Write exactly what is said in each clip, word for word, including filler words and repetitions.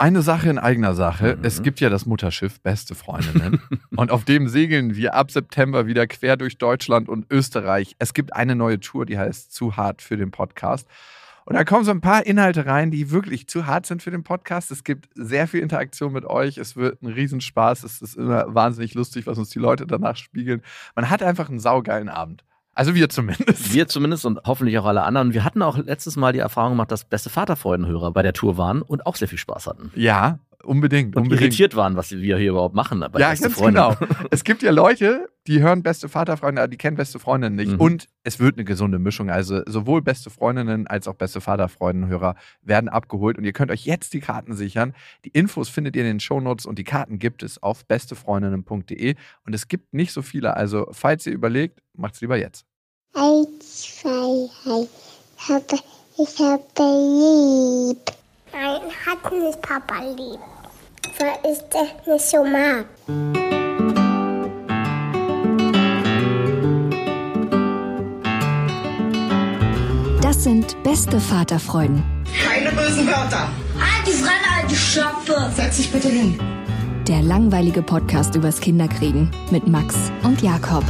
Eine Sache in eigener Sache. Mhm. Es gibt ja das Mutterschiff Beste Freundinnen. Und auf dem segeln wir ab September wieder quer durch Deutschland und Österreich. Es gibt eine neue Tour, die heißt Zu hart für den Podcast. Und da kommen so ein paar Inhalte rein, die wirklich zu hart sind für den Podcast. Es gibt sehr viel Interaktion mit euch. Es wird ein Riesenspaß. Es ist immer wahnsinnig lustig, was uns die Leute danach spiegeln. Man hat einfach einen saugeilen Abend. Also wir zumindest. Wir zumindest und hoffentlich auch alle anderen. Wir hatten auch letztes Mal die Erfahrung gemacht, dass beste Vaterfreudenhörer bei der Tour waren und auch sehr viel Spaß hatten. Ja, unbedingt. Und unbedingt. irritiert waren, was wir hier überhaupt machen. Bei Ja, Beste ganz Freunde. genau. Es gibt ja Leute, die hören beste Vaterfreunde, die kennen beste Freundinnen nicht. Mhm. Und es wird eine gesunde Mischung. Also sowohl beste Freundinnen als auch beste Vaterfreundenhörer werden abgeholt. Und ihr könnt euch jetzt die Karten sichern. Die Infos findet ihr in den Shownotes und die Karten gibt es auf bestefreundinnen punkt de. Und es gibt nicht so viele. Also falls ihr überlegt, macht's lieber jetzt. Eins, zwei, drei. Ich habe, ich habe lieb. Nein, hat nicht Papa lieb. Weil ich das nicht so mag. Das sind beste Vaterfreuden. Keine bösen Wörter. Halt die Fremde, alte Schöpfe. Setz dich bitte hin. Der langweilige Podcast übers Kinderkriegen mit Max und Jakob.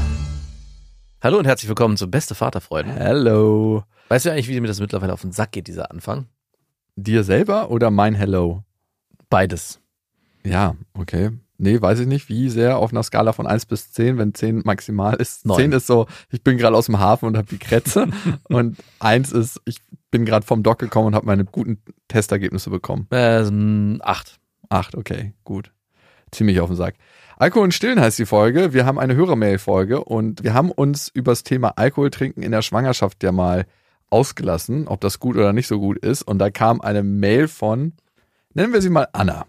Hallo und herzlich willkommen zu Beste Vaterfreuden. Hello. Weißt du eigentlich, wie mir das mittlerweile auf den Sack geht, dieser Anfang? Dir selber oder mein Hello? Beides. Ja, okay. Nee, weiß ich nicht, wie sehr auf einer Skala von eins bis zehn, wenn zehn maximal ist. Neun. zehn ist so, ich bin gerade aus dem Hafen und habe die Krätze. Und eins ist, ich bin gerade vom Dock gekommen und habe meine guten Testergebnisse bekommen. Ähm, acht. acht, okay, gut. Ziemlich auf den Sack. Alkohol und Stillen heißt die Folge. Wir haben eine Hörermail-Folge und wir haben uns über das Thema Alkohol trinken in der Schwangerschaft ja mal ausgelassen, ob das gut oder nicht so gut ist. Und da kam eine Mail von, nennen wir sie mal Anna.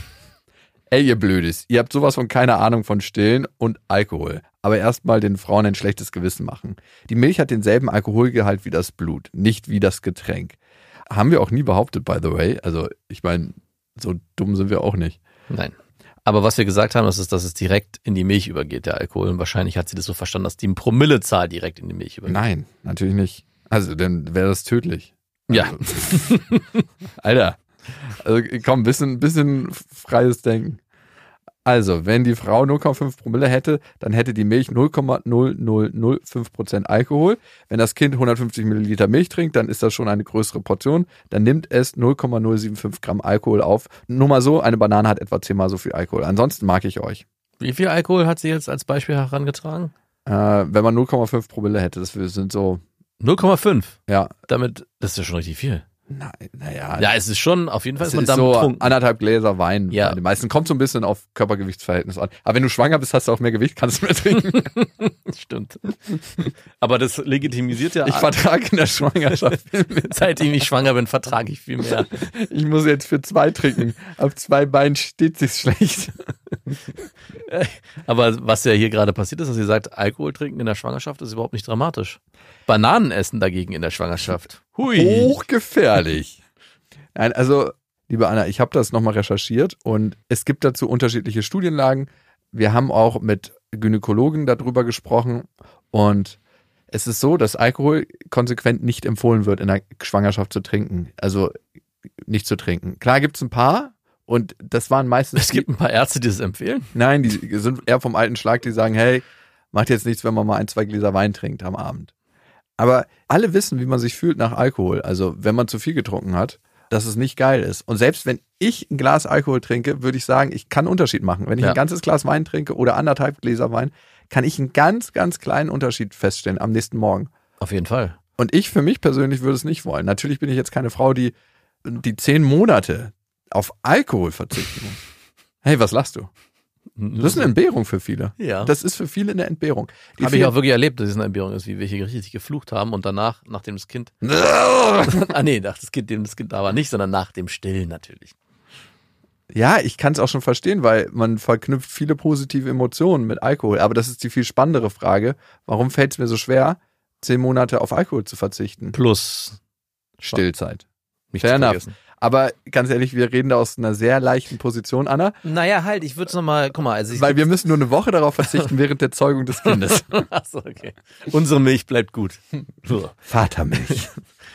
Ey, ihr Blödes, ihr habt sowas von keine Ahnung von Stillen und Alkohol. Aber erstmal den Frauen ein schlechtes Gewissen machen. Die Milch hat denselben Alkoholgehalt wie das Blut, nicht wie das Getränk. Haben wir auch nie behauptet, by the way. Also ich meine, so dumm sind wir auch nicht. Nein. Aber was wir gesagt haben, ist, dass es direkt in die Milch übergeht, der Alkohol. Und wahrscheinlich hat sie das so verstanden, dass die Promillezahl direkt in die Milch übergeht. Nein, natürlich nicht. Also dann wäre das tödlich. Ja. Also, Alter. Also komm, bisschen, bisschen freies Denken. Also, wenn die Frau null Komma fünf Promille hätte, dann hätte die Milch null Komma null null null fünf Prozent Alkohol. Wenn das Kind hundertfünfzig Milliliter Milch trinkt, dann ist das schon eine größere Portion. Dann nimmt es null Komma null sieben fünf Gramm Alkohol auf. Nur mal so, eine Banane hat etwa zehnmal so viel Alkohol. Ansonsten mag ich euch. Wie viel Alkohol hat sie jetzt als Beispiel herangetragen? Äh, wenn man null Komma fünf Promille hätte, das sind so, null Komma fünf. ja, Damit, das ist ja schon richtig viel. na, naja. Ja, es ist schon, auf jeden Fall Es ist man ist dann so betrunken. anderthalb Gläser Wein. Ja. Bei den meisten kommt so ein bisschen auf Körpergewichtsverhältnis an. Aber wenn du schwanger bist, hast du auch mehr Gewicht, kannst du mehr trinken. Stimmt. Aber das legitimisiert ja. Ich vertrage in der Schwangerschaft. Seitdem ich schwanger bin, vertrage ich viel mehr. Ich muss jetzt für zwei trinken. Auf zwei Beinen steht sich's schlecht. Aber was ja hier gerade passiert ist, dass ihr sagt, Alkohol trinken in der Schwangerschaft ist überhaupt nicht dramatisch. Bananen essen dagegen in der Schwangerschaft. Hui. Hochgefährlich. Nein, also, liebe Anna, ich habe das nochmal recherchiert und es gibt dazu unterschiedliche Studienlagen. Wir haben auch mit Gynäkologen darüber gesprochen und es ist so, dass Alkohol konsequent nicht empfohlen wird, in der Schwangerschaft zu trinken. Also nicht zu trinken. Klar gibt's ein paar und das waren meistens... Es gibt ein paar Ärzte, die das empfehlen. Nein, die sind eher vom alten Schlag, die sagen, hey, macht jetzt nichts, wenn man mal ein, zwei Gläser Wein trinkt am Abend. Aber alle wissen, wie man sich fühlt nach Alkohol. Also wenn man zu viel getrunken hat, dass es nicht geil ist. Und selbst wenn ich ein Glas Alkohol trinke, würde ich sagen, ich kann einen Unterschied machen. Wenn ich Ja. ein ganzes Glas Wein trinke oder anderthalb Gläser Wein, kann ich einen ganz, ganz kleinen Unterschied feststellen am nächsten Morgen. Auf jeden Fall. Und ich für mich persönlich würde es nicht wollen. Natürlich bin ich jetzt keine Frau, die die zehn Monate auf Alkohol verzichten muss. Hey, was lachst du? Das ist eine Entbehrung für viele. Ja. Das ist für viele eine Entbehrung. Die Habe ich vielen- auch wirklich erlebt, dass es eine Entbehrung ist, wie wir hier richtig geflucht haben und danach, nachdem das Kind. ah nee, nach das Kind, dem das Kind da war nicht, sondern nach dem Stillen natürlich. Ja, ich kann es auch schon verstehen, weil man verknüpft viele positive Emotionen mit Alkohol. Aber das ist die viel spannendere Frage. Warum fällt es mir so schwer, zehn Monate auf Alkohol zu verzichten? Plus Stillzeit. mich Fair zu enough. vergessen. Aber ganz ehrlich, wir reden da aus einer sehr leichten Position, Anna. Naja, halt, ich würde es nochmal, guck mal, also ich. Weil wir müssen nur eine Woche darauf verzichten während der Zeugung des Kindes. Achso, okay. Unsere Milch bleibt gut. So. Vatermilch.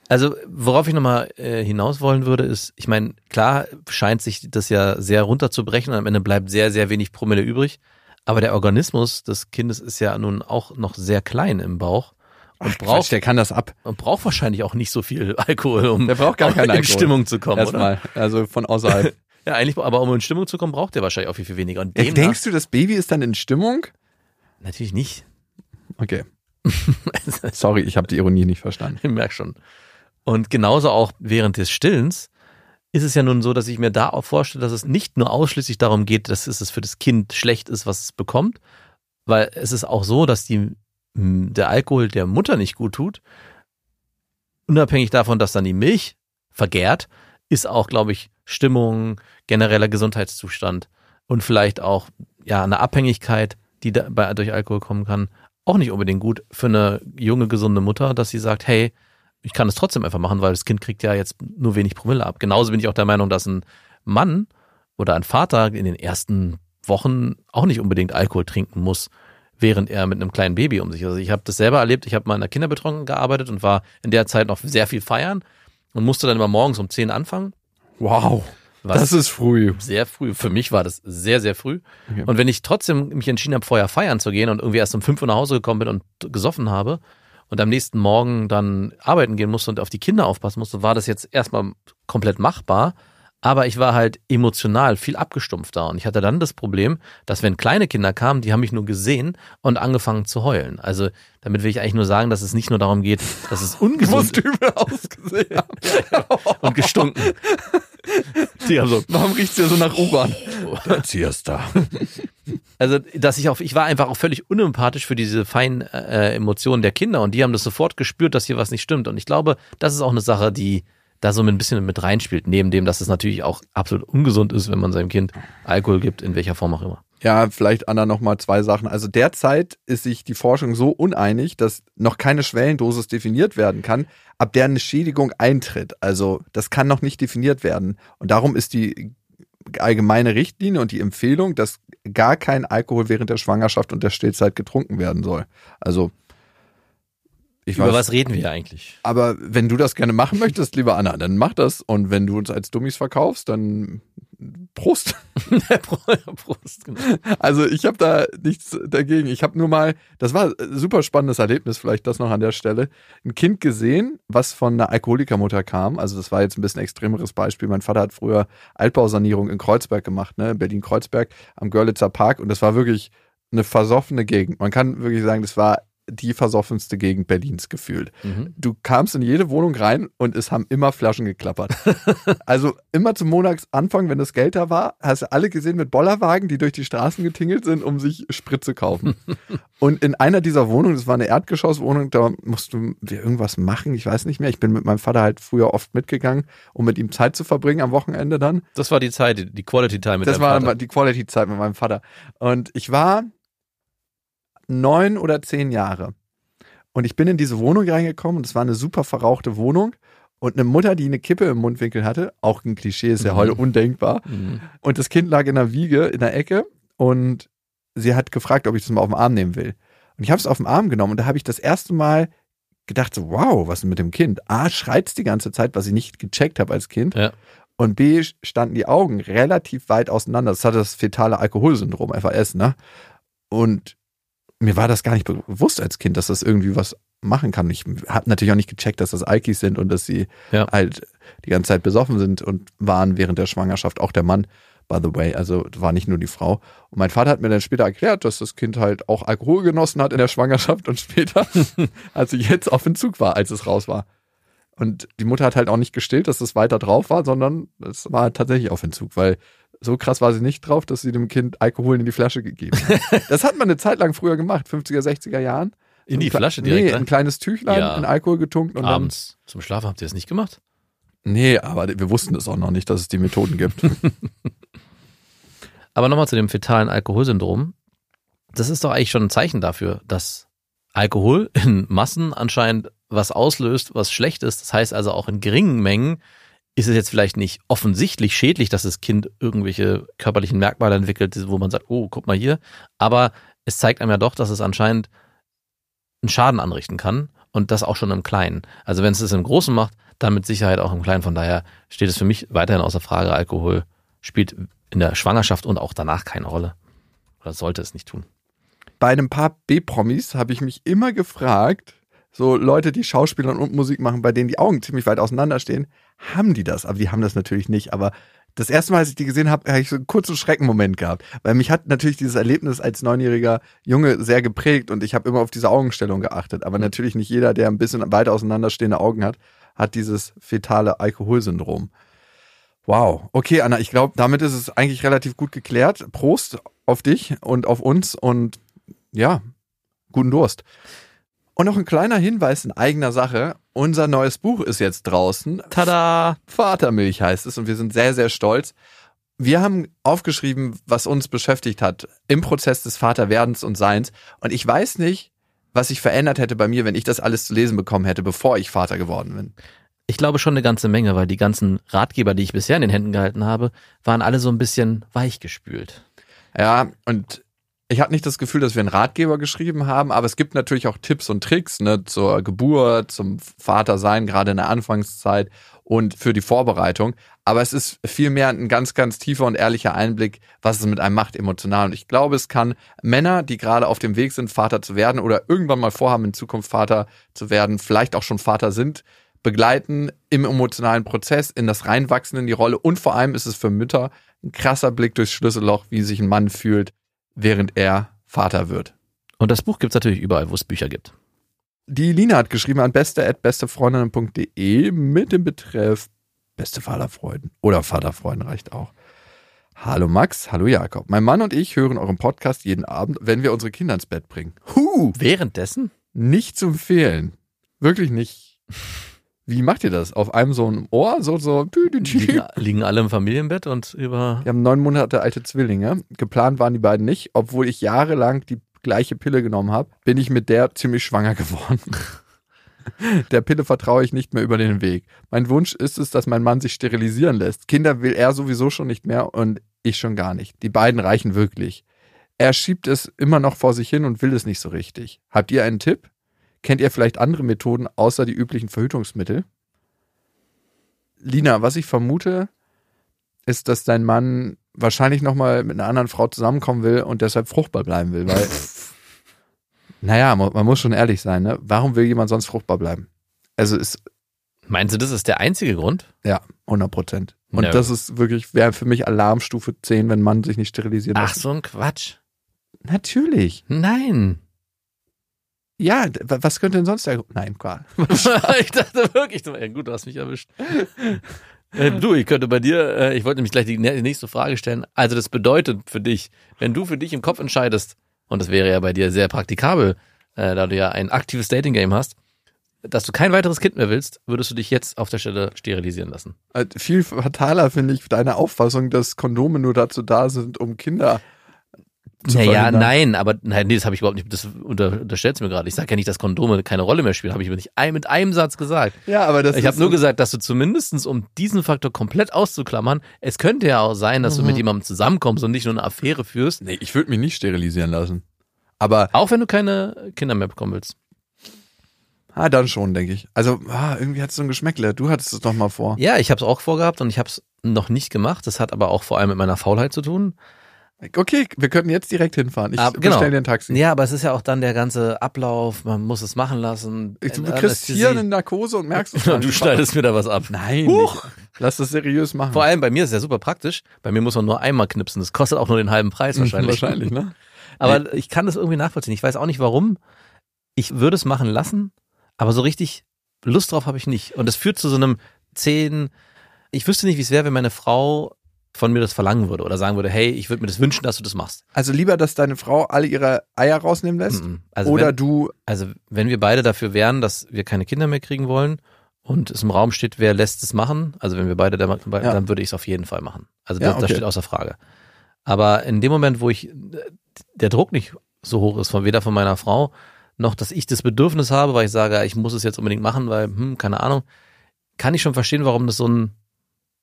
Also worauf ich nochmal äh, hinaus wollen würde, ist, ich meine, klar scheint sich das ja sehr runterzubrechen und am Ende bleibt sehr, sehr wenig Promille übrig. Aber der Organismus des Kindes ist ja nun auch noch sehr klein im Bauch. Und Ach, braucht, Quatsch, der kann das ab. und braucht wahrscheinlich auch nicht so viel Alkohol, um Der braucht gar auch keinen in Alkohol. Stimmung zu kommen, Erstmal, also von außerhalb. oder? Ja, eigentlich, aber um in Stimmung zu kommen, braucht der wahrscheinlich auch viel, viel weniger. Und Ja, demnach, denkst du, das Baby ist dann in Stimmung? natürlich nicht. Okay. Sorry, ich habe die Ironie nicht verstanden. Ich merke schon. Und genauso auch während des Stillens ist es ja nun so, dass ich mir da auch vorstelle, dass es nicht nur ausschließlich darum geht, dass es für das Kind schlecht ist, was es bekommt, weil es ist auch so, dass die, der Alkohol der Mutter nicht gut tut. Unabhängig davon, dass dann die Milch vergärt, ist auch, glaube ich, Stimmung, genereller Gesundheitszustand und vielleicht auch ja eine Abhängigkeit, die da bei, durch Alkohol kommen kann, auch nicht unbedingt gut für eine junge, gesunde Mutter, dass sie sagt, hey, ich kann es trotzdem einfach machen, weil das Kind kriegt ja jetzt nur wenig Promille ab. Genauso bin ich auch der Meinung, dass ein Mann oder ein Vater in den ersten Wochen auch nicht unbedingt Alkohol trinken muss, während er mit einem kleinen Baby um sich ist. Also ich habe das selber erlebt, ich habe mal in der Kinderbetreuung gearbeitet und war in der Zeit noch sehr viel feiern und musste dann immer morgens um zehn anfangen. Wow, Was das ist früh. Sehr früh. Für mich war das sehr, sehr früh. Okay. Und wenn ich trotzdem mich entschieden habe, vorher feiern zu gehen und irgendwie erst um fünf Uhr nach Hause gekommen bin und gesoffen habe und am nächsten Morgen dann arbeiten gehen musste und auf die Kinder aufpassen musste, war das jetzt erstmal komplett machbar. Aber ich war halt emotional viel abgestumpfter und ich hatte dann das Problem, dass wenn kleine Kinder kamen, die haben mich nur gesehen und angefangen zu heulen. Also damit will ich eigentlich nur sagen, dass es nicht nur darum geht, dass es Du ungesund musst übel ausgesehen haben. und gestunken. Die haben so, Warum riecht's dir so nach U-Bahn? Der Siesta. also dass ich auch, ich war einfach auch völlig unempathisch für diese feinen äh, Emotionen der Kinder und die haben das sofort gespürt, dass hier was nicht stimmt. Und ich glaube, das ist auch eine Sache, die da so ein bisschen mit reinspielt, neben dem, dass es natürlich auch absolut ungesund ist, wenn man seinem Kind Alkohol gibt, in welcher Form auch immer. Ja, vielleicht Anna noch mal zwei Sachen. Also derzeit ist sich die Forschung so uneinig, dass noch keine Schwellendosis definiert werden kann, ab der eine Schädigung eintritt. Also das kann noch nicht definiert werden. Und darum ist die allgemeine Richtlinie und die Empfehlung, dass gar kein Alkohol während der Schwangerschaft und der Stillzeit getrunken werden soll. Also ich Über weiß, was reden wir eigentlich? aber wenn du das gerne machen möchtest, lieber Anna, dann mach das. Und wenn du uns als Dummies verkaufst, dann Prost. Prost. Genau. Also ich habe da nichts dagegen. Ich habe nur mal, das war ein super spannendes Erlebnis, vielleicht das noch an der Stelle, ein Kind gesehen, was von einer Alkoholikermutter kam. Also das war jetzt ein bisschen extremeres Beispiel. Mein Vater hat früher Altbausanierung in Kreuzberg gemacht, ne, in Berlin-Kreuzberg am Görlitzer Park. Und das war wirklich eine versoffene Gegend. Man kann wirklich sagen, das war die versoffenste Gegend Berlins gefühlt. Mhm. Du kamst in jede Wohnung rein und es haben immer Flaschen geklappert. Also immer zum Monatsanfang, wenn das Geld da war, hast du alle gesehen mit Bollerwagen, die durch die Straßen getingelt sind, um sich Sprit zu kaufen. Und in einer dieser Wohnungen, das war eine Erdgeschosswohnung, da mussten wir irgendwas machen, ich weiß nicht mehr. Ich bin mit meinem Vater halt früher oft mitgegangen, um mit ihm Zeit zu verbringen am Wochenende dann. Das war die Zeit, die Quality Time mit Das deinem war Vater. die Quality-Zeit mit meinem Vater. Und ich war neun oder zehn Jahre. Und ich bin in diese Wohnung reingekommen und es war eine super verrauchte Wohnung und eine Mutter, die eine Kippe im Mundwinkel hatte, auch ein Klischee, ist ja Mhm. heute undenkbar. Mhm. Und das Kind lag in der Wiege, in der Ecke und sie hat gefragt, ob ich das mal auf den Arm nehmen will. Und ich habe es auf den Arm genommen und da habe ich das erste Mal gedacht, so wow, was ist mit dem Kind? A, schreit's die ganze Zeit, was ich nicht gecheckt habe als Kind. Ja. Und B, standen die Augen relativ weit auseinander. Das hatte das fetale Alkoholsyndrom, F A S, ne? Und mir war das gar nicht bewusst als Kind, dass das irgendwie was machen kann. Ich habe natürlich auch nicht gecheckt, dass das Alkis sind und dass sie Ja. halt die ganze Zeit besoffen sind und waren während der Schwangerschaft, auch der Mann, by the way, also war nicht nur die Frau. Und mein Vater hat mir dann später erklärt, dass das Kind halt auch Alkohol genossen hat in der Schwangerschaft und später, als ich jetzt auf Entzug war, als es raus war. Und die Mutter hat halt auch nicht gestillt, dass es weiter drauf war, sondern es war tatsächlich auf Entzug, weil so krass war sie nicht drauf, dass sie dem Kind Alkohol in die Flasche gegeben hat. Das hat man eine Zeit lang früher gemacht, fünfziger, sechziger Jahren. In die So ein Flasche Kle- direkt Nee, rein? ein kleines Tüchlein Ja. in Alkohol getunkt. Und Abends zum Schlafen habt ihr das nicht gemacht? Dann, nee, aber wir wussten es auch noch nicht, dass es die Methoden gibt. Aber nochmal zu dem fetalen Alkoholsyndrom. Das ist doch eigentlich schon ein Zeichen dafür, dass Alkohol in Massen anscheinend was auslöst, was schlecht ist. Das heißt also auch in geringen Mengen ist es jetzt vielleicht nicht offensichtlich schädlich, dass das Kind irgendwelche körperlichen Merkmale entwickelt, wo man sagt, oh, guck mal hier. Aber es zeigt einem ja doch, dass es anscheinend einen Schaden anrichten kann. und das auch schon im Kleinen. Also wenn es das im Großen macht, dann mit Sicherheit auch im Kleinen. Von daher steht es für mich weiterhin außer Frage, Alkohol spielt in der Schwangerschaft und auch danach keine Rolle. Oder sollte es nicht tun. Bei einem paar B-Promis habe ich mich immer gefragt, so Leute, die Schauspielern und Musik machen, bei denen die Augen ziemlich weit auseinanderstehen, haben die das? Aber die haben das natürlich nicht. Aber das erste Mal, als ich die gesehen habe, habe ich so einen kurzen Schreckenmoment gehabt. Weil mich hat natürlich dieses Erlebnis als neunjähriger Junge sehr geprägt und ich habe immer auf diese Augenstellung geachtet. Aber natürlich nicht jeder, der ein bisschen weit auseinanderstehende Augen hat, hat dieses fetale Alkoholsyndrom. Wow. Okay, Anna, ich glaube, damit ist es eigentlich relativ gut geklärt. Prost auf dich und auf uns und ja, guten Durst. Und noch ein kleiner Hinweis in eigener Sache. Unser neues Buch ist jetzt draußen. Tada! Vatermilch heißt es und wir sind sehr, sehr stolz. Wir haben aufgeschrieben, was uns beschäftigt hat im Prozess des Vaterwerdens und Seins. Und ich weiß nicht, was sich verändert hätte bei mir, wenn ich das alles zu lesen bekommen hätte, bevor ich Vater geworden bin. Ich glaube schon eine ganze Menge, weil die ganzen Ratgeber, die ich bisher in den Händen gehalten habe, waren alle so ein bisschen weichgespült. Ja, und ich hatte nicht das Gefühl, dass wir einen Ratgeber geschrieben haben, aber es gibt natürlich auch Tipps und Tricks, ne, zur Geburt, zum Vatersein, gerade in der Anfangszeit und für die Vorbereitung. Aber es ist vielmehr ein ganz, ganz tiefer und ehrlicher Einblick, was es mit einem macht emotional. Und ich glaube, es kann Männer, die gerade auf dem Weg sind, Vater zu werden oder irgendwann mal vorhaben, in Zukunft Vater zu werden, vielleicht auch schon Vater sind, begleiten im emotionalen Prozess, in das Reinwachsen in die Rolle. Und vor allem ist es für Mütter ein krasser Blick durchs Schlüsselloch, wie sich ein Mann fühlt, während er Vater wird. Und das Buch gibt es natürlich überall, wo es Bücher gibt. Die Lina hat geschrieben an beste at bestefreundinnen punkt de mit dem Betreff beste Vaterfreuden oder Vaterfreuden reicht auch. Hallo Max, hallo Jakob. Mein Mann und ich hören euren Podcast jeden Abend, wenn wir unsere Kinder ins Bett bringen. Huh! Währenddessen? Nicht zu empfehlen. Wirklich nicht. Wie macht ihr das? Auf einem so ein Ohr? So, so. Liegen, liegen alle im Familienbett und über. Wir haben neun Monate alte Zwillinge. Geplant waren die beiden nicht. Obwohl ich jahrelang die gleiche Pille genommen habe, bin ich mit der ziemlich schwanger geworden. Der Pille vertraue ich nicht mehr über den Weg. Mein Wunsch ist es, dass mein Mann sich sterilisieren lässt. Kinder will er sowieso schon nicht mehr und ich schon gar nicht. Die beiden reichen wirklich. Er schiebt es immer noch vor sich hin und will es nicht so richtig. Habt ihr einen Tipp? Kennt ihr vielleicht andere Methoden außer die üblichen Verhütungsmittel? Lina, was ich vermute, ist, dass dein Mann wahrscheinlich nochmal mit einer anderen Frau zusammenkommen will und deshalb fruchtbar bleiben will, weil, naja, man muss schon ehrlich sein, ne? Warum will jemand sonst fruchtbar bleiben? Also ist. Meinst du, das ist der einzige Grund? Ja, hundert Prozent. Und No. das ist wirklich, wäre für mich Alarmstufe zehn, wenn man sich nicht sterilisieren Ach, lässt. so ein Quatsch. Natürlich. Nein. Ja, d- was könnte denn sonst der Grund? Nein, klar. Ich dachte wirklich, du, ja, gut, du hast mich erwischt. Äh, du, ich könnte bei dir, äh, ich wollte nämlich gleich die, die nächste Frage stellen. Also das bedeutet für dich, wenn du für dich im Kopf entscheidest, und das wäre ja bei dir sehr praktikabel, äh, da du ja ein aktives Dating-Game hast, dass du kein weiteres Kind mehr willst, würdest du dich jetzt auf der Stelle sterilisieren lassen. Äh, Viel fataler finde ich deine Auffassung, dass Kondome nur dazu da sind, um Kinder zu Naja, verhindern. nein, aber nein, nee, das habe ich überhaupt nicht, das unter, unterstellst du mir gerade. Ich sage ja nicht, dass Kondome keine Rolle mehr spielen, habe ich mir nicht ein, mit einem Satz gesagt. Ja, aber das Ich ist habe nur gesagt, dass du zumindestens, um diesen Faktor komplett auszuklammern, es könnte ja auch sein, dass du mit jemandem zusammenkommst und nicht nur eine Affäre führst, Nee, ich würde mich nicht sterilisieren lassen. Aber, auch wenn du keine Kinder mehr bekommen willst. ah, dann schon, denke ich. Also, ah, irgendwie hat es so ein Geschmäckle. Du hattest es doch mal vor. Ja, ich habe es auch vorgehabt und ich habe es noch nicht gemacht. Das hat aber auch vor allem mit meiner Faulheit zu tun. Okay, wir könnten jetzt direkt hinfahren. Ich Ah, bestelle genau. dir ein Taxi. Ja, aber es ist ja auch dann der ganze Ablauf, man muss es machen lassen. Ich, du Äh, kriegst Anästhesie. hier eine Narkose und merkst es gar Du nicht. schneidest mir da was ab. Nein, Huch. nicht. Lass das seriös machen. Vor allem bei mir ist es ja super praktisch. Bei mir muss man nur einmal knipsen. Das kostet auch nur den halben Preis wahrscheinlich. Wahrscheinlich, ne? Aber ich kann das irgendwie nachvollziehen. Ich weiß auch nicht warum. Ich würde es machen lassen, aber so richtig Lust drauf habe ich nicht. Und das führt zu so einem zehn. Ich wüsste nicht, wie es wäre, wenn meine Frau von mir das verlangen würde oder sagen würde, hey, ich würde mir das wünschen, dass du das machst. Also lieber, dass deine Frau alle ihre Eier rausnehmen lässt? Mhm. Also oder wenn, du, also wenn wir beide dafür wären, dass wir keine Kinder mehr kriegen wollen und es im Raum steht, wer lässt es machen, also wenn wir beide, der, Ja. dann würde ich es auf jeden Fall machen. Also Ja, das, das okay. steht außer Frage. Aber in dem Moment, wo ich der Druck nicht so hoch ist, von weder von meiner Frau, noch, dass ich das Bedürfnis habe, weil ich sage, ich muss es jetzt unbedingt machen, weil, hm, keine Ahnung, kann ich schon verstehen, warum das so ein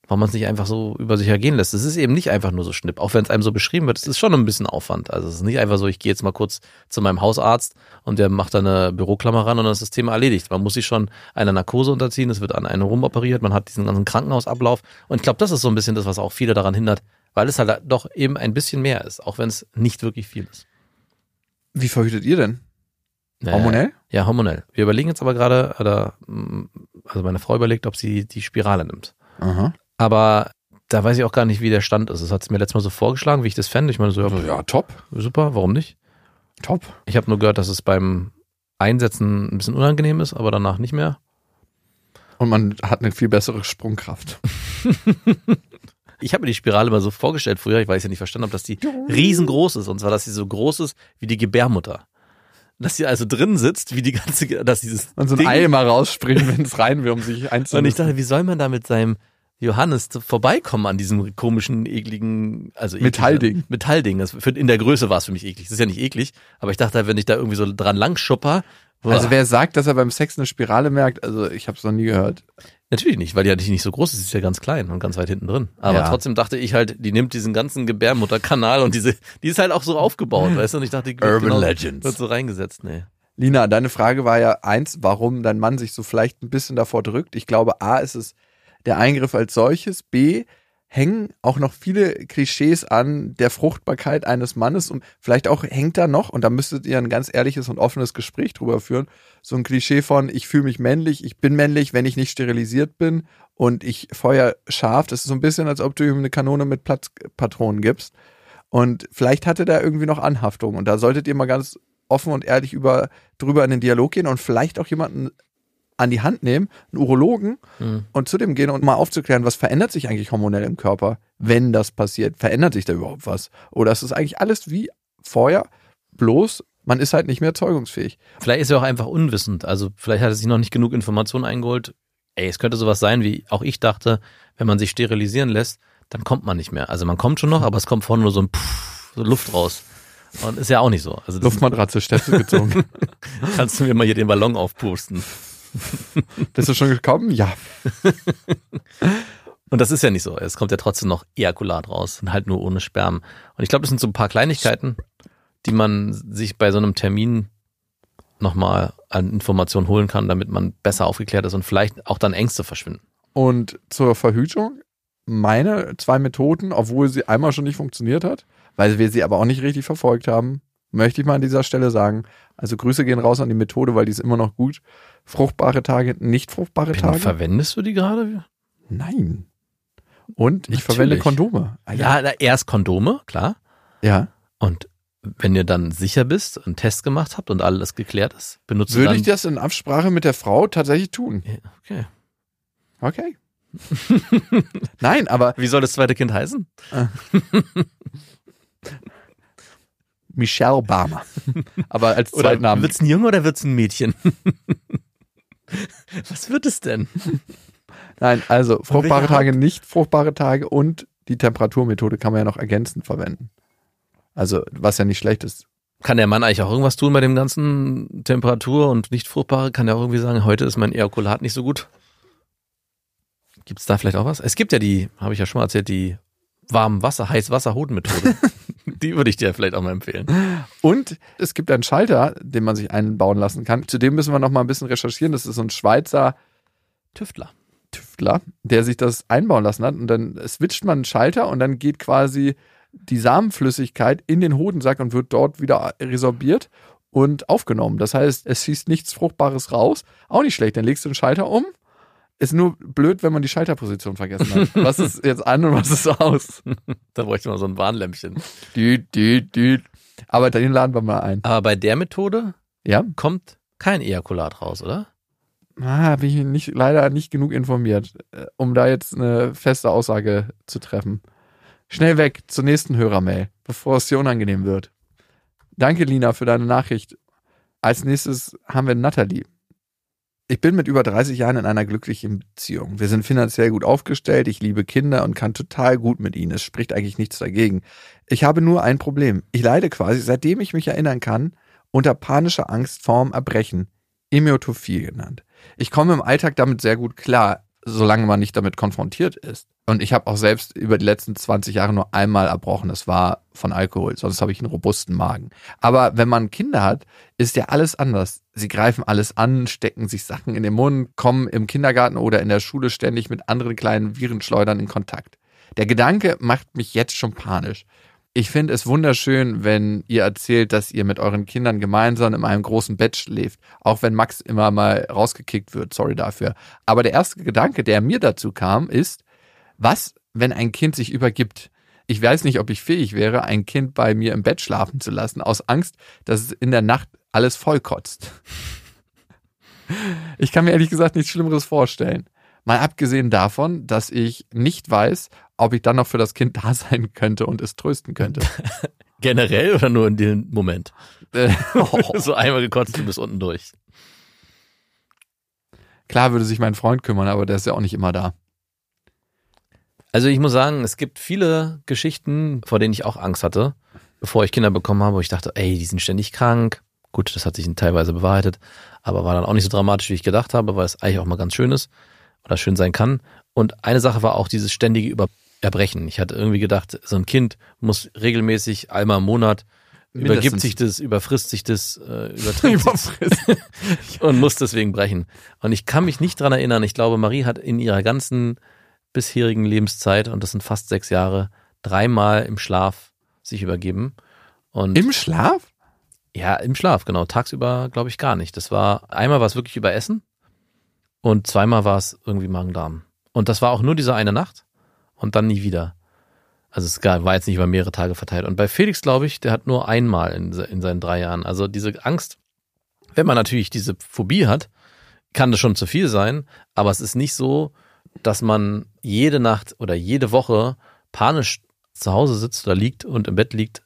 Warum man es nicht einfach so über sich ergehen lässt. Es ist eben nicht einfach nur so Schnipp, auch wenn es einem so beschrieben wird. Es ist schon ein bisschen Aufwand. Also es ist nicht einfach so, ich gehe jetzt mal kurz zu meinem Hausarzt und der macht da eine Büroklammer ran und dann ist das Thema erledigt. Man muss sich schon einer Narkose unterziehen, es wird an einem rumoperiert, man hat diesen ganzen Krankenhausablauf. Und ich glaube, das ist so ein bisschen das, was auch viele daran hindert, weil es halt doch eben ein bisschen mehr ist, auch wenn es nicht wirklich viel ist. Wie verhütet ihr denn? Hormonell? Äh, ja, hormonell. Wir überlegen jetzt aber gerade, oder, also meine Frau überlegt, ob sie die Spirale nimmt. Aha. Aber da weiß ich auch gar nicht, wie der Stand ist. Das hat es mir letztes Mal so vorgeschlagen, wie ich das fände. Ich meine so, ja, ja, top. Super, warum nicht? Top. Ich habe nur gehört, dass es beim Einsetzen ein bisschen unangenehm ist, aber danach nicht mehr. Und man hat eine viel bessere Sprungkraft. Ich habe mir die Spirale mal so vorgestellt früher, ich weiß ja nicht verstanden, ob das die riesengroß ist. Und zwar, dass sie so groß ist wie die Gebärmutter. Dass sie also drin sitzt, wie die ganze, dass dieses Und so ein Ding, Ei mal rausspringen, wenn es rein will, um sich einzunisten. Und ich dachte, wie soll man da mit seinem Johannes vorbeikommen an diesem komischen, ekligen, also eklig, Metallding. Metallding. Das für, in der Größe war es für mich eklig. Das ist ja nicht eklig, aber ich dachte, wenn ich da irgendwie so dran lang schupper. Also wer sagt, dass er beim Sex eine Spirale merkt, also ich habe es noch nie gehört. Natürlich nicht, weil die ja nicht so groß ist, sie ist ja ganz klein und ganz weit hinten drin. Aber Ja. trotzdem dachte ich halt, die nimmt diesen ganzen Gebärmutterkanal und diese, die ist halt auch so aufgebaut, weißt du? Und ich dachte, die wird Urban genau, Legends. wird so reingesetzt, nee. Lina, deine Frage war ja eins, warum dein Mann sich so vielleicht ein bisschen davor drückt. Ich glaube, A, ist es der Eingriff als solches. B, hängen auch noch viele Klischees an der Fruchtbarkeit eines Mannes und vielleicht auch hängt da noch, und da müsstet ihr ein ganz ehrliches und offenes Gespräch drüber führen, so ein Klischee von, ich fühle mich männlich, ich bin männlich, wenn ich nicht sterilisiert bin und ich feuer scharf. Das ist so ein bisschen, als ob du ihm eine Kanone mit Platzpatronen gibst. Und vielleicht hatte der irgendwie noch Anhaftung und da solltet ihr mal ganz offen und ehrlich über, drüber in den Dialog gehen und vielleicht auch jemanden an die Hand nehmen, einen Urologen, Mhm. und zu dem gehen und mal aufzuklären, was verändert sich eigentlich hormonell im Körper, wenn das passiert? Verändert sich da überhaupt was? Oder ist es eigentlich alles wie vorher, bloß man ist halt nicht mehr zeugungsfähig? Vielleicht ist er auch einfach unwissend. Also vielleicht hat er sich noch nicht genug Informationen eingeholt. Ey, es könnte sowas sein, wie auch ich dachte, wenn man sich sterilisieren lässt, dann kommt man nicht mehr. Also man kommt schon noch, aber es kommt vorne nur so ein Pff, so Luft raus. Und ist ja auch nicht so. Also das Luftmatratze, Stöpsel gezogen. kannst du mir mal hier den Ballon aufpusten. Bist du schon gekommen? Ja. Und das ist ja nicht so. Es kommt ja trotzdem noch Ejakulat raus und halt nur ohne Sperma. Und ich glaube, das sind so ein paar Kleinigkeiten, die man sich bei so einem Termin nochmal an Informationen holen kann, damit man besser aufgeklärt ist und vielleicht auch dann Ängste verschwinden. Und zur Verhütung, meine zwei Methoden, obwohl sie einmal schon nicht funktioniert hat, weil wir sie aber auch nicht richtig verfolgt haben, möchte ich mal an dieser Stelle sagen. Also Grüße gehen raus an die Methode, weil die ist immer noch gut. Fruchtbare Tage, nicht fruchtbare Tage. Verwendest du die gerade? Nein. Und ich Natürlich. verwende Kondome. Ah, Ja, na, erst Kondome, klar. Ja. Und wenn ihr dann sicher bist, einen Test gemacht habt und alles geklärt ist, benutzt Würde du ich dann... das in Absprache mit der Frau tatsächlich tun? Ja, okay. Okay. Nein, aber Wie soll das zweite Kind heißen? Michelle Barmer. Aber als Oder Zweitnamen. wird's ein Junge oder wird's ein Mädchen? Was wird es denn? Nein, also fruchtbare welcher Tage, nicht fruchtbare Tage und die Temperaturmethode kann man ja noch ergänzend verwenden. Also, was ja nicht schlecht ist. Kann der Mann eigentlich auch irgendwas tun bei dem ganzen Temperatur und nicht fruchtbare? Kann der auch irgendwie sagen, heute ist mein Ejakulat nicht so gut? Gibt's da vielleicht auch was? Es gibt ja die, habe ich ja schon mal erzählt, die warm Wasser, heiß Wasser Hodenmethode. Die würde ich dir vielleicht auch mal empfehlen. Und es gibt einen Schalter, den man sich einbauen lassen kann. Zudem müssen wir noch mal ein bisschen recherchieren. Das ist so ein Schweizer Tüftler. Tüftler, der sich das einbauen lassen hat. Und dann switcht man einen Schalter und dann geht quasi die Samenflüssigkeit in den Hodensack und wird dort wieder resorbiert und aufgenommen. Das heißt, es schießt nichts Fruchtbares raus. Auch nicht schlecht. Dann legst du den Schalter um. Ist nur blöd, wenn man die Schalterposition vergessen hat. Was ist jetzt an und was ist aus? Da bräuchte man so ein Warnlämpchen. Düt, düt, düt. Aber den laden wir mal ein. Aber bei der Methode Ja? kommt kein Ejakulat raus, oder? Ah, bin ich nicht, leider nicht genug informiert, äh, um da jetzt eine feste Aussage zu treffen. Schnell weg zur nächsten Hörermail, bevor es dir unangenehm wird. Danke, Lina, für deine Nachricht. Als nächstes haben wir Nathalie. Ich bin mit über dreißig Jahren in einer glücklichen Beziehung. Wir sind finanziell gut aufgestellt, ich liebe Kinder und kann total gut mit ihnen. Es spricht eigentlich nichts dagegen. Ich habe nur ein Problem. Ich leide quasi, seitdem ich mich erinnern kann, unter panischer Angst vorm Erbrechen. Emetophil genannt. Ich komme im Alltag damit sehr gut klar. solange man nicht damit konfrontiert ist. Und ich habe auch selbst über die letzten zwanzig Jahre nur einmal erbrochen. Das war von Alkohol, sonst habe ich einen robusten Magen. Aber wenn man Kinder hat, ist ja alles anders. Sie greifen alles an, stecken sich Sachen in den Mund, kommen im Kindergarten oder in der Schule ständig mit anderen kleinen Virenschleudern in Kontakt. Der Gedanke macht mich jetzt schon panisch. Ich finde es wunderschön, wenn ihr erzählt, dass ihr mit euren Kindern gemeinsam in einem großen Bett schläft. Auch wenn Max immer mal rausgekickt wird, sorry dafür. Aber der erste Gedanke, der mir dazu kam, ist, was, wenn ein Kind sich übergibt? Ich weiß nicht, ob ich fähig wäre, ein Kind bei mir im Bett schlafen zu lassen, aus Angst, dass es in der Nacht alles vollkotzt. Ich kann mir ehrlich gesagt nichts Schlimmeres vorstellen. Mal abgesehen davon, dass ich nicht weiß, ob ich dann noch für das Kind da sein könnte und es trösten könnte. Generell oder nur in dem Moment? Äh, oh. So einmal gekotzt und bis unten durch. Klar würde sich mein Freund kümmern, aber der ist ja auch nicht immer da. Also ich muss sagen, es gibt viele Geschichten, vor denen ich auch Angst hatte, bevor ich Kinder bekommen habe, wo ich dachte, ey, die sind ständig krank. Gut, das hat sich teilweise bewahrheitet, aber war dann auch nicht so dramatisch, wie ich gedacht habe, weil es eigentlich auch mal ganz schön ist oder schön sein kann. Und eine Sache war auch dieses ständige Über- Erbrechen. Ich hatte irgendwie gedacht, so ein Kind muss regelmäßig einmal im Monat Mindestens. übergibt sich das, überfrisst sich das, äh, überträgt sich und muss deswegen brechen. Und ich kann mich nicht dran erinnern, ich glaube, Marie hat in ihrer ganzen bisherigen Lebenszeit, und das sind fast sechs Jahre, dreimal im Schlaf sich übergeben. Und Im Schlaf? ja, im Schlaf, genau. Tagsüber glaube ich gar nicht. Das war, einmal war es wirklich über Essen und zweimal war es irgendwie Magen-Darm. Und das war auch nur diese eine Nacht und dann nie wieder. Also es war jetzt nicht über mehrere Tage verteilt. Und bei Felix, glaube ich, der hat nur einmal in, in seinen drei Jahren. Also diese Angst, wenn man natürlich diese Phobie hat, kann das schon zu viel sein, aber es ist nicht so, dass man jede Nacht oder jede Woche panisch zu Hause sitzt oder liegt und im Bett liegt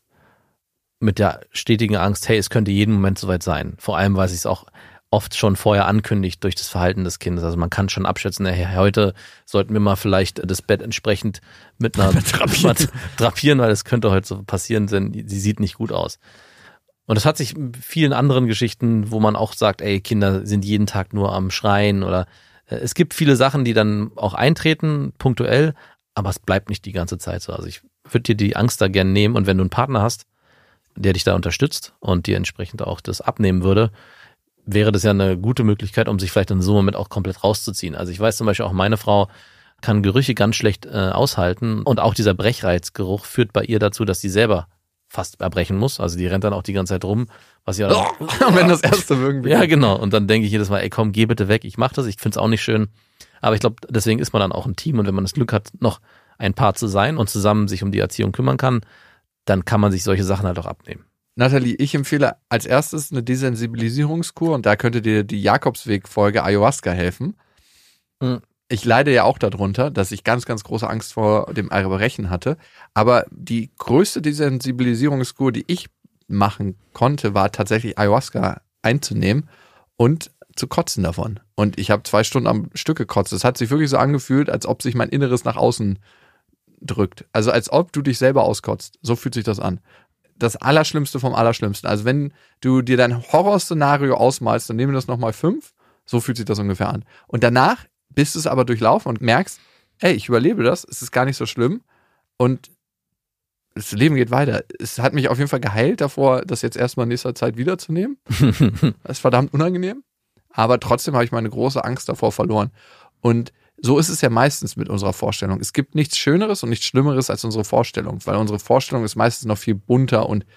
mit der stetigen Angst, hey, es könnte jeden Moment soweit sein. Vor allem, weil sich es auch oft schon vorher ankündigt durch das Verhalten des Kindes. Also man kann schon abschätzen, hey, heute sollten wir mal vielleicht das Bett entsprechend mit einer drapieren, drapieren, weil es könnte heute so passieren, denn sie sieht nicht gut aus. Und das hat sich in vielen anderen Geschichten, wo man auch sagt, ey, Kinder sind jeden Tag nur am Schreien oder äh, es gibt viele Sachen, die dann auch eintreten, punktuell, aber es bleibt nicht die ganze Zeit so. Also ich würde dir die Angst da gerne nehmen und wenn du einen Partner hast, der dich da unterstützt und dir entsprechend auch das abnehmen würde, wäre das ja eine gute Möglichkeit, um sich vielleicht in so einem Moment auch komplett rauszuziehen. Also ich weiß zum Beispiel auch, meine Frau kann Gerüche ganz schlecht äh, aushalten und auch dieser Brechreizgeruch führt bei ihr dazu, dass sie selber fast erbrechen muss. Also die rennt dann auch die ganze Zeit rum, was ja oh, wenn das erste irgendwie. Ja, genau. Und dann denke ich jedes Mal, ey komm, geh bitte weg, ich mach das, ich find's auch nicht schön. Aber ich glaube, deswegen ist man dann auch ein Team und wenn man das Glück hat, noch ein Paar zu sein und zusammen sich um die Erziehung kümmern kann, dann kann man sich solche Sachen halt auch abnehmen. Nathalie, ich empfehle als erstes eine Desensibilisierungskur und da könnte dir die Jakobsweg-Folge Ayahuasca helfen. Mhm. Ich leide ja auch darunter, dass ich ganz, ganz große Angst vor dem Erbrechen hatte. Aber die größte Desensibilisierungskur, die ich machen konnte, war tatsächlich Ayahuasca einzunehmen und zu kotzen davon. Und ich habe zwei Stunden am Stück gekotzt. Es hat sich wirklich so angefühlt, als ob sich mein Inneres nach außen drückt. Also als ob du dich selber auskotzt. So fühlt sich das an. Das Allerschlimmste vom Allerschlimmsten. Also wenn du dir dein Horrorszenario ausmalst, dann nehmen wir das nochmal fünf. So fühlt sich das ungefähr an. Und danach bist du es aber durchlaufen und merkst, ey, ich überlebe das, es ist gar nicht so schlimm und das Leben geht weiter. Es hat mich auf jeden Fall geheilt davor, das jetzt erstmal in nächster Zeit wiederzunehmen. Das ist verdammt unangenehm, aber trotzdem habe ich meine große Angst davor verloren. Und so ist es ja meistens mit unserer Vorstellung. Es gibt nichts Schöneres und nichts Schlimmeres als unsere Vorstellung, weil unsere Vorstellung ist meistens noch viel bunter und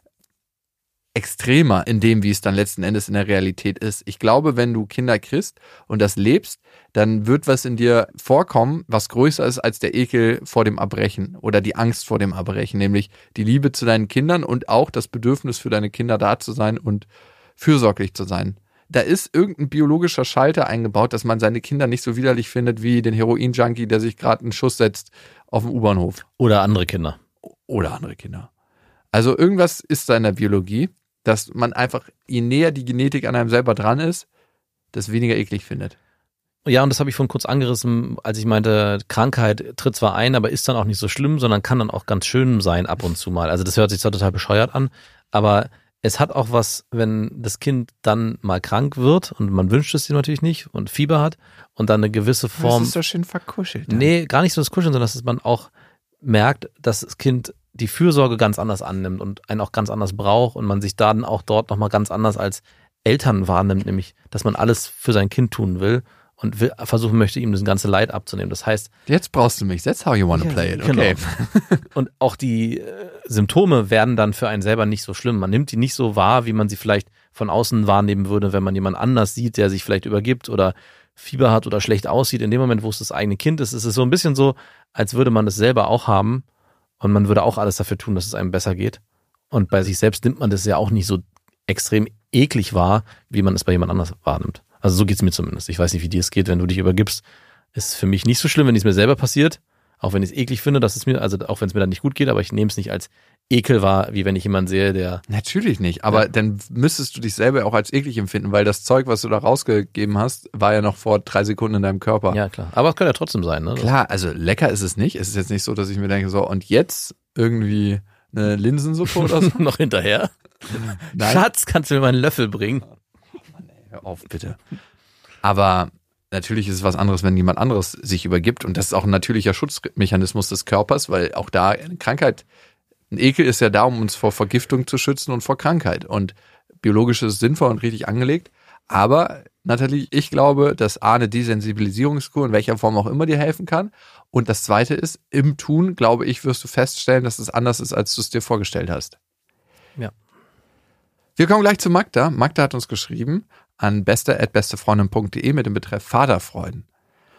extremer in dem, wie es dann letzten Endes in der Realität ist. Ich glaube, wenn du Kinder kriegst und das lebst, dann wird was in dir vorkommen, was größer ist als der Ekel vor dem Erbrechen oder die Angst vor dem Erbrechen, nämlich die Liebe zu deinen Kindern und auch das Bedürfnis für deine Kinder da zu sein und fürsorglich zu sein. Da ist irgendein biologischer Schalter eingebaut, dass man seine Kinder nicht so widerlich findet wie den Heroin-Junkie, der sich gerade einen Schuss setzt auf dem U-Bahnhof. Oder andere Kinder. Oder andere Kinder. Also irgendwas ist da in der Biologie, dass man einfach, je näher die Genetik an einem selber dran ist, das weniger eklig findet. Ja, und das habe ich vorhin kurz angerissen, als ich meinte, Krankheit tritt zwar ein, aber ist dann auch nicht so schlimm, sondern kann dann auch ganz schön sein ab und zu mal. Also das hört sich zwar total bescheuert an, aber es hat auch was, wenn das Kind dann mal krank wird und man wünscht es ihm natürlich nicht und Fieber hat und dann eine gewisse Form. Das ist doch schön verkuschelt. Dann. Nee, gar nicht so das Kuscheln, sondern dass man auch merkt, dass das Kind die Fürsorge ganz anders annimmt und einen auch ganz anders braucht und man sich dann auch dort nochmal ganz anders als Eltern wahrnimmt, nämlich, dass man alles für sein Kind tun will und will, versuchen möchte, ihm das ganze Leid abzunehmen. Das heißt... Jetzt brauchst du mich, that's how you want to play it, okay. Genau. Und auch die äh, Symptome werden dann für einen selber nicht so schlimm. Man nimmt die nicht so wahr, wie man sie vielleicht von außen wahrnehmen würde, wenn man jemand anders sieht, der sich vielleicht übergibt oder Fieber hat oder schlecht aussieht. In dem Moment, wo es das eigene Kind ist, ist es so ein bisschen so, als würde man es selber auch haben und man würde auch alles dafür tun, dass es einem besser geht. Und bei sich selbst nimmt man das ja auch nicht so extrem eklig wahr, wie man es bei jemand anders wahrnimmt. Also so geht's mir zumindest. Ich weiß nicht, wie dir es geht, wenn du dich übergibst. Ist für mich nicht so schlimm, wenn es mir selber passiert. Auch wenn ich es eklig finde, dass es mir, also auch wenn es mir dann nicht gut geht, aber ich nehme es nicht als Ekel wahr, wie wenn ich jemanden sehe, der... Natürlich nicht, aber ja. Dann müsstest du dich selber auch als eklig empfinden, weil das Zeug, was du da rausgegeben hast, war ja noch vor drei Sekunden in deinem Körper. Ja, klar. Aber es kann ja trotzdem sein, ne? Klar, also lecker ist es nicht. Es ist jetzt nicht so, dass ich mir denke, so, und jetzt irgendwie eine Linsensuppe oder so? Noch hinterher? Nein. Schatz, kannst du mir mal einen Löffel bringen? Hör auf, bitte. Aber natürlich ist es was anderes, wenn jemand anderes sich übergibt. Und das ist auch ein natürlicher Schutzmechanismus des Körpers, weil auch da eine Krankheit, ein Ekel ist ja da, um uns vor Vergiftung zu schützen und vor Krankheit. Und biologisch ist es sinnvoll und richtig angelegt. Aber, Nathalie, ich glaube, dass A, eine Desensibilisierungskur in welcher Form auch immer dir helfen kann. Und das Zweite ist, im Tun, glaube ich, wirst du feststellen, dass es anders ist, als du es dir vorgestellt hast. Ja. Wir kommen gleich zu Magda. Magda hat uns geschrieben an beste at bestefreundin punkt de mit dem Betreff Vaterfreuden.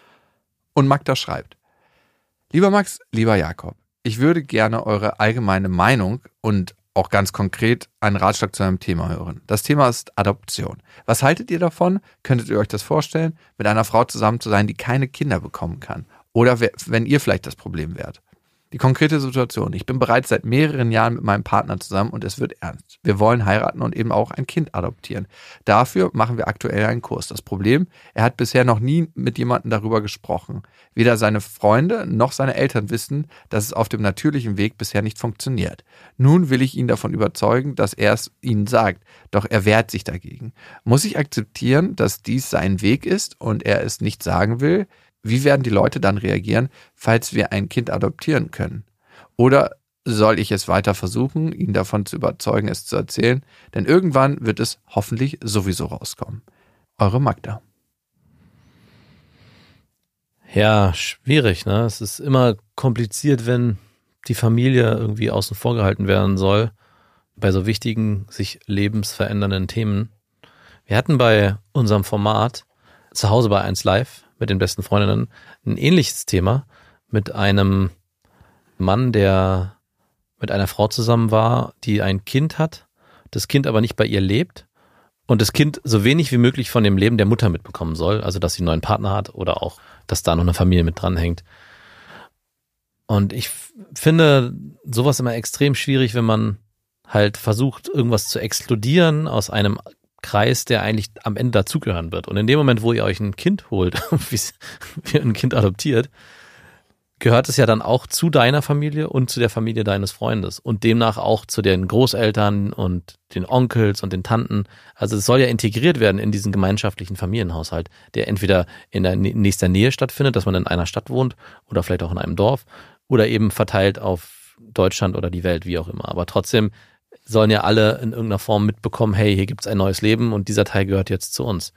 Und Magda schreibt: Lieber Max, lieber Jakob, ich würde gerne eure allgemeine Meinung und auch ganz konkret einen Ratschlag zu einem Thema hören. Das Thema ist Adoption. Was haltet ihr davon? Könntet ihr euch das vorstellen, mit einer Frau zusammen zu sein, die keine Kinder bekommen kann? Oder wenn ihr vielleicht das Problem wärt? Die konkrete Situation: Ich bin bereits seit mehreren Jahren mit meinem Partner zusammen und es wird ernst. Wir wollen heiraten und eben auch ein Kind adoptieren. Dafür machen wir aktuell einen Kurs. Das Problem: Er hat bisher noch nie mit jemandem darüber gesprochen. Weder seine Freunde noch seine Eltern wissen, dass es auf dem natürlichen Weg bisher nicht funktioniert. Nun will ich ihn davon überzeugen, dass er es ihnen sagt, doch er wehrt sich dagegen. Muss ich akzeptieren, dass dies sein Weg ist und er es nicht sagen will? Wie werden die Leute dann reagieren, falls wir ein Kind adoptieren können? Oder soll ich es weiter versuchen, ihn davon zu überzeugen, es zu erzählen? Denn irgendwann wird es hoffentlich sowieso rauskommen. Eure Magda. Ja, schwierig, ne? Es ist immer kompliziert, wenn die Familie irgendwie außen vor gehalten werden soll, bei so wichtigen, sich lebensverändernden Themen. Wir hatten bei unserem Format zu Hause bei eins Live mit den besten Freundinnen ein ähnliches Thema mit einem Mann, der mit einer Frau zusammen war, die ein Kind hat, das Kind aber nicht bei ihr lebt und das Kind so wenig wie möglich von dem Leben der Mutter mitbekommen soll, also dass sie einen neuen Partner hat oder auch, dass da noch eine Familie mit dranhängt. Und ich finde sowas immer extrem schwierig, wenn man halt versucht, irgendwas zu exkludieren aus einem Kreis, der eigentlich am Ende dazugehören wird. Und in dem Moment, wo ihr euch ein Kind holt, wie ihr ein Kind adoptiert, gehört es ja dann auch zu deiner Familie und zu der Familie deines Freundes und demnach auch zu den Großeltern und den Onkels und den Tanten. Also es soll ja integriert werden in diesen gemeinschaftlichen Familienhaushalt, der entweder in der nächster Nähe stattfindet, dass man in einer Stadt wohnt oder vielleicht auch in einem Dorf oder eben verteilt auf Deutschland oder die Welt, wie auch immer. Aber trotzdem sollen ja alle in irgendeiner Form mitbekommen, hey, hier gibt's ein neues Leben und dieser Teil gehört jetzt zu uns.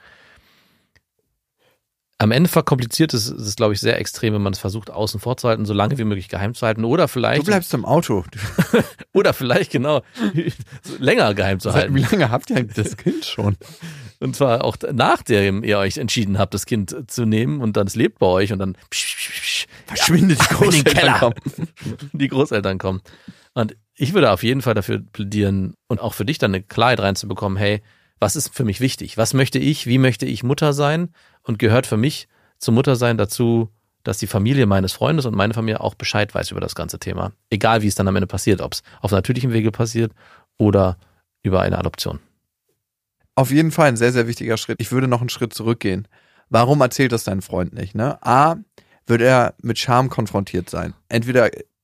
Am Ende verkompliziert ist es, glaube ich, sehr extrem, wenn man es versucht, außen vor zu halten, so lange wie möglich geheim zu halten oder vielleicht... Du bleibst im Auto. Oder vielleicht, genau, länger geheim zu halten. Wie lange habt ihr das Kind schon? Und zwar auch nachdem ihr euch entschieden habt, das Kind zu nehmen und dann es lebt bei euch und dann verschwindet die Großeltern kommen. Die Großeltern kommen. Und ich würde auf jeden Fall dafür plädieren und auch für dich dann eine Klarheit reinzubekommen, hey, was ist für mich wichtig? Was möchte ich? Wie möchte ich Mutter sein? Und gehört für mich zum Muttersein dazu, dass die Familie meines Freundes und meine Familie auch Bescheid weiß über das ganze Thema. Egal, wie es dann am Ende passiert, ob es auf natürlichem Wege passiert oder über eine Adoption. Auf jeden Fall ein sehr, sehr wichtiger Schritt. Ich würde noch einen Schritt zurückgehen. Warum erzählt das dein Freund nicht? Ne? A, wird er mit Scham konfrontiert sein. Entweder